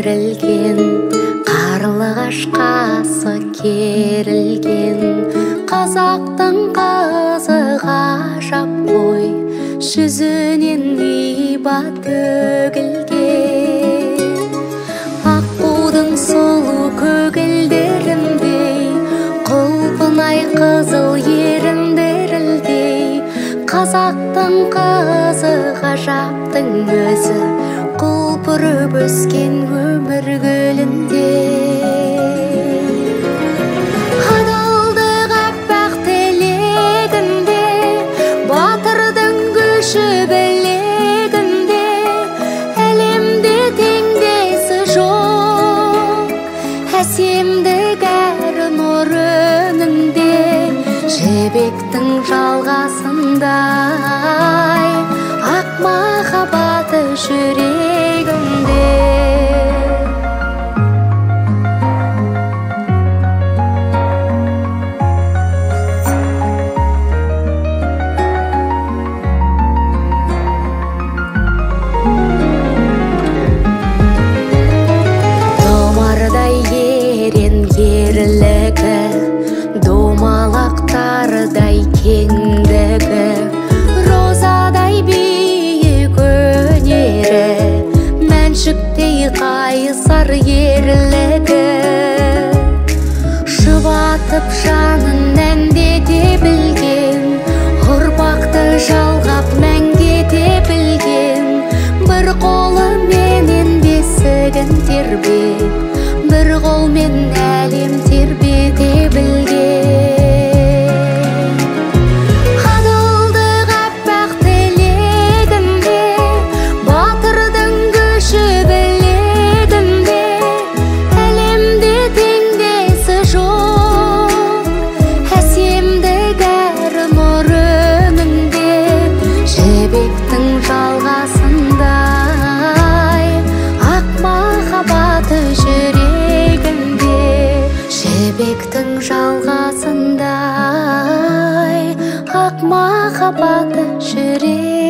өрілген, қарлығашқасы керілген. Қазақтың қызы ғажап қой, жүзінен иба төгілген. Аққудың сұлу көгілдеріндей, құлпынай қызыл еріндерілдей. Қазақтың қызы ғажаптың өзі, құлпырып өскен өмір гүлінде. Адалдық аппақ тілегінде, батырдың күші білегінде. Әлемде теңдесі жоқ, әсемдік әр нұр өнінде. Жібектің жалғасындай, ақ махаббаты жүрегімде. Томардай ерен ерлігі, домалақтардай кеңдігі. Розадай биік өнері, мәншіктей қайсар ерлігі. Жұбатып жанын әндете білген, ұрпақты жалғап мәңгете білген. Бір қолыменен бесігін тербеп, бір қолмен әлем тербете білген. Адалдық аппақ тілегінде, батырдың күші білегінде. Әлемде теңдесі жоқ, әсемдік әр нұр өнінде. Жібектің жалғасындай, ақ махаббаты жүрегімде. Жібектің жалғасындай, ақ махаббаты жүрегімде.